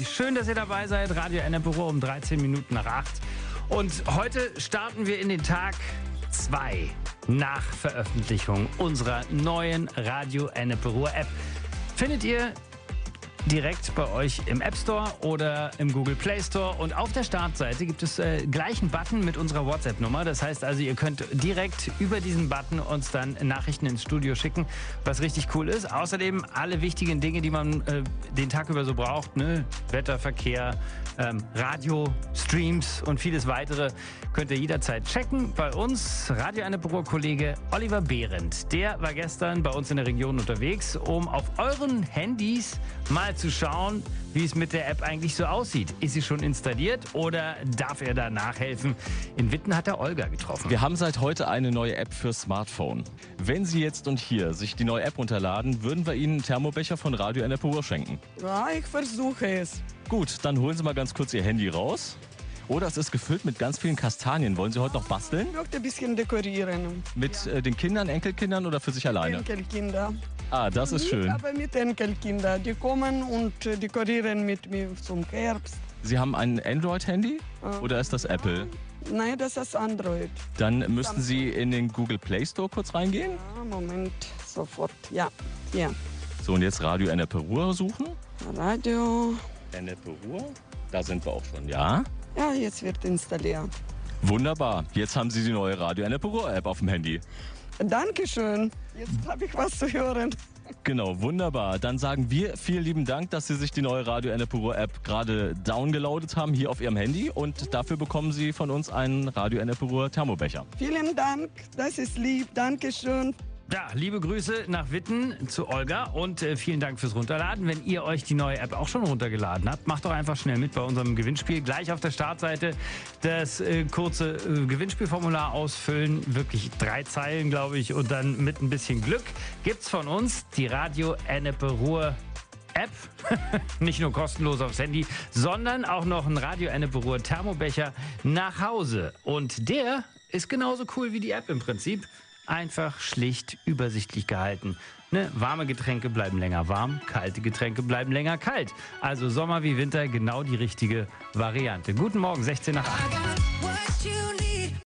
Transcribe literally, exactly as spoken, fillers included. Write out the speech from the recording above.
Schön, dass ihr dabei seid. Radio Ennepe Ruhr um dreizehn Minuten nach acht. Und heute starten wir in den Tag zwei nach Veröffentlichung unserer neuen Radio Ennepe Ruhr App. Findet ihr direkt bei euch im App Store oder im Google Play Store. Und auf der Startseite gibt es äh, gleich einen Button mit unserer WhatsApp-Nummer. Das heißt also, ihr könnt direkt über diesen Button uns dann Nachrichten ins Studio schicken, was richtig cool ist. Außerdem alle wichtigen Dinge, die man äh, den Tag über so braucht, ne? Wetter, Verkehr, ähm, Radio, Streams und vieles weitere könnt ihr jederzeit checken. Bei uns Radio Ennepe Ruhr Kollege Oliver Behrendt. Der war gestern bei uns in der Region unterwegs, um auf euren Handys mal zu schauen, wie es mit der App eigentlich so aussieht. Ist sie schon installiert oder darf er da nachhelfen? In Witten hat er Olga getroffen. Wir haben seit heute eine neue App für Smartphone. Wenn Sie jetzt und hier sich die neue App runterladen, würden wir Ihnen einen Thermobecher von Radio Ennepe Ruhr schenken. Ja, ich versuche es. Gut, dann holen Sie mal ganz kurz Ihr Handy raus. Oder es ist gefüllt mit ganz vielen Kastanien. Wollen Sie heute noch basteln? Ich möchte ein bisschen dekorieren. Mit ja. äh, den Kindern, Enkelkindern oder für sich alleine? Enkelkinder. Ah, das ist Nicht, schön. aber mit Enkelkindern. Die kommen und äh, dekorieren mit mir zum Herbst. Sie haben ein Android-Handy Äh, oder ist das Apple? Nein, das ist Android. Dann müssten Sie in den Google Play Store kurz reingehen. Ja, Moment, sofort. Ja, ja. So, und jetzt Radio Ennepe Ruhr suchen. Radio. Ennepe Ruhr. Da sind wir auch schon, ja? Ja, jetzt wird installiert. Wunderbar. Jetzt haben Sie die neue Radio Ennepe Ruhr App auf dem Handy. Dankeschön. Jetzt habe ich was zu hören. Genau, wunderbar. Dann sagen wir vielen lieben Dank, dass Sie sich die neue Radio Ennepe Ruhr App gerade downgeloadet haben hier auf Ihrem Handy. Und dafür bekommen Sie von uns einen Radio Ennepe Ruhr Thermobecher. Vielen Dank, das ist lieb. Dankeschön. Ja, liebe Grüße nach Witten zu Olga und äh, vielen Dank fürs Runterladen. Wenn ihr euch die neue App auch schon runtergeladen habt, macht doch einfach schnell mit bei unserem Gewinnspiel. Gleich auf der Startseite das äh, kurze äh, Gewinnspielformular ausfüllen. Wirklich drei Zeilen, glaube ich. Und dann mit ein bisschen Glück gibt's von uns die Radio Ennepe Ruhr App. Nicht nur kostenlos aufs Handy, sondern auch noch ein Radio Ennepe Ruhr Thermobecher nach Hause. Und der ist genauso cool wie die App im Prinzip. Einfach schlicht übersichtlich gehalten. Ne? Warme Getränke bleiben länger warm, kalte Getränke bleiben länger kalt. Also Sommer wie Winter genau die richtige Variante. Guten Morgen, sechzehn nach acht.